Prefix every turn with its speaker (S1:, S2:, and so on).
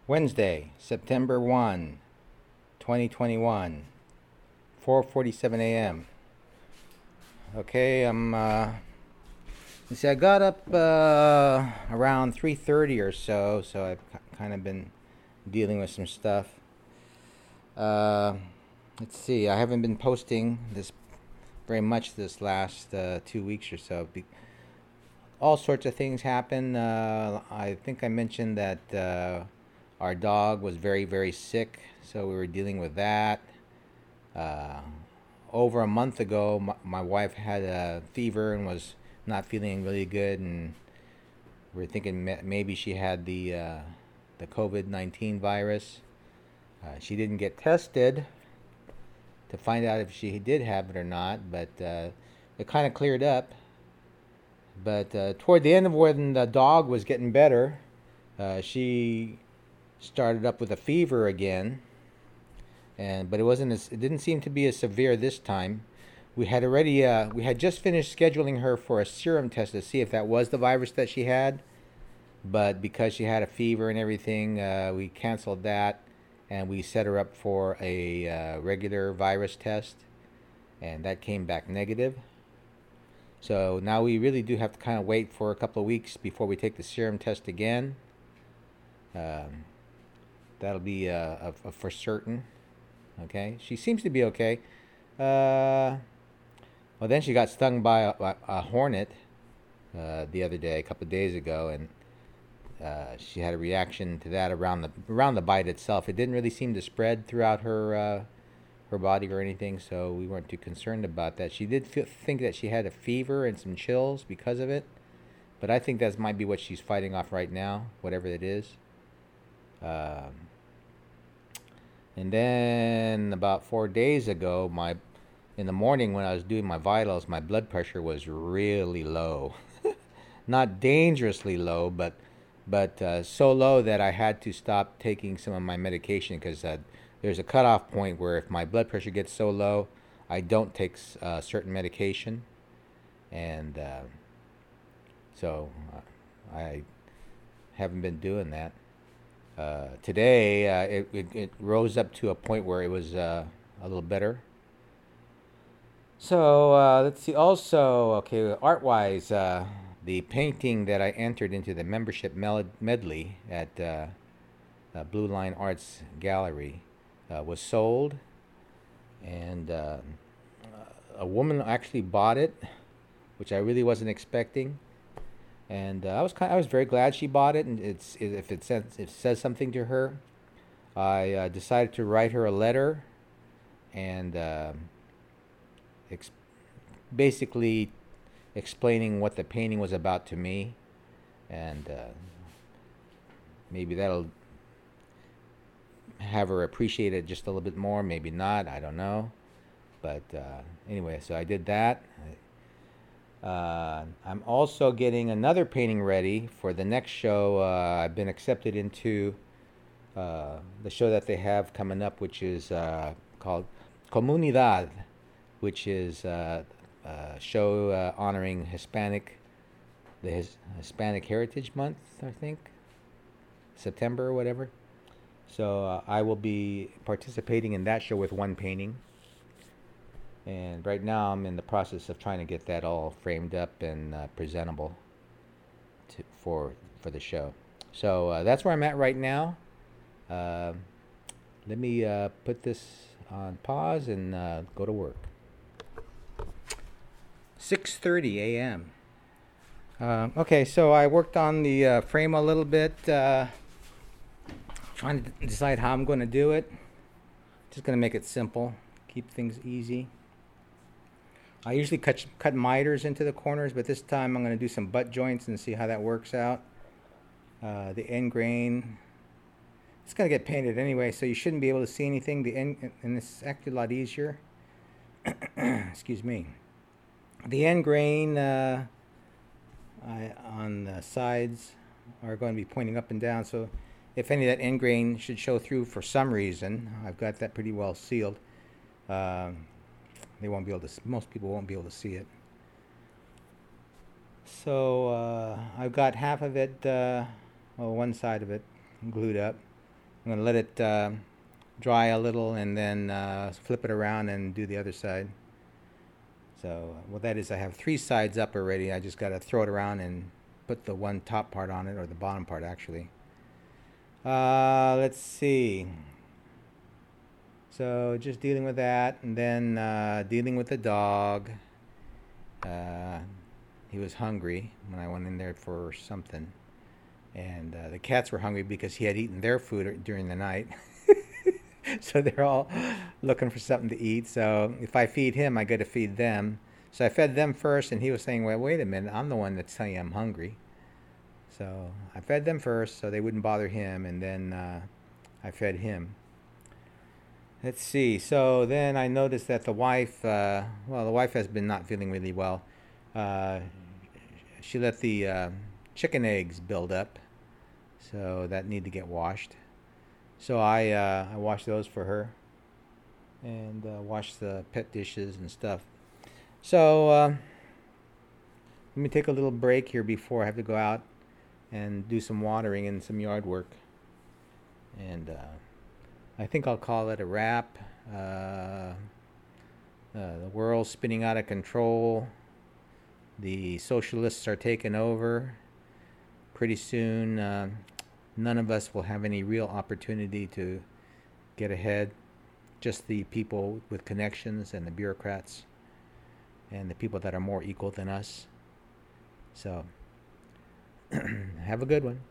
S1: Wednesday, September 1, 2021, 4:47 a.m. Okay, you see, I got up around 3:30 or so, so I've kind of been dealing with some stuff. Uh, let's see, I haven't been posting this very much this last 2 weeks or so. All sorts of things happen. I think I mentioned that our dog was very, very sick, so we were dealing with that. Uh, Over a month ago, my wife had a fever and was not feeling really good, and we are thinking maybe she had the COVID-19 virus. She didn't get tested to find out if she did have it or not, but it kind of cleared up. But toward the end of when the dog was getting better, she started up with a fever again, but it didn't seem to be as severe this time. We had just finished scheduling her for a serum test to see if that was the virus that she had, but because she had a fever and everything, we canceled that, and we set her up for a regular virus test, and that came back negative. So now we really do have to kind of wait for a couple of weeks before we take the serum test again. That'll be for certain. Okay, she seems to be okay. Well, then she got stung by a hornet the other day, a couple of days ago, and she had a reaction to that around the bite itself. It didn't really seem to spread throughout her body or anything, so we weren't too concerned about that. She did think that she had a fever and some chills because of it, but I think that might be what she's fighting off right now, whatever it is. And then about 4 days ago, in the morning when I was doing my vitals, my blood pressure was really low. Not dangerously low, but so low that I had to stop taking some of my medication because there's a cutoff point where if my blood pressure gets so low, I don't take certain medication, and so I haven't been doing that. Today, it rose up to a point where it was a little better. So let's see. Also, okay, art-wise, the painting that I entered into the membership medley at Blue Line Arts Gallery was sold, and a woman actually bought it, which I really wasn't expecting, and I was very glad she bought it. And if it says something to her, I decided to write her a letter, and basically explaining what the painting was about to me, and maybe that'll have her appreciate it just a little bit more, maybe not, I don't know. But anyway, so I did that. I'm also getting another painting ready for the next show. I've been accepted into the show that they have coming up, which is called Comunidad, which is a show honoring the Hispanic Heritage Month, I think, September or whatever. So I will be participating in that show with one painting. And right now I'm in the process of trying to get that all framed up and presentable for the show. So that's where I'm at right now. Let me put this on pause and go to work. 6:30 a.m. Okay, so I worked on the frame a little bit, trying to decide how I'm going to do it. Just going to make it simple, keep things easy. I usually cut miters into the corners, but this time I'm going to do some butt joints and see how that works out. The end grain, it's going to get painted anyway, so you shouldn't be able to see anything. And it's actually a lot easier. Excuse me. The end grain on the sides are going to be pointing up and down, so if any of that end grain should show through for some reason, I've got that pretty well sealed. They won't be able to. Most people won't be able to see it. So I've got half of it, one side of it, glued up, I'm gonna let it dry a little and then flip it around and do the other side. So what that is, I have 3 sides up already. I just got to throw it around and put the one top part on it, or the bottom part actually. Let's see. So just dealing with that, and then dealing with the dog. Uh, he was hungry when I went in there for something, and the cats were hungry because he had eaten their food during the night. So they're all looking for something to eat. So if I feed him, I got to feed them. So I fed them first, and he was saying, "Well, wait a minute, I'm the one that's telling you I'm hungry." So I fed them first, so they wouldn't bother him, and then I fed him. Let's see. So then I noticed that the wife, well, the wife has been not feeling really well. Uh, she let the chicken eggs build up, so that need to get washed. So I washed those for her, and washed the pet dishes and stuff. So let me take a little break here before I have to go out and do some watering and some yard work. And I think I'll call it a wrap. The world's spinning out of control. The socialists are taking over. Pretty soon, none of us will have any real opportunity to get ahead. Just the people with connections and the bureaucrats and the people that are more equal than us. So, have a good one.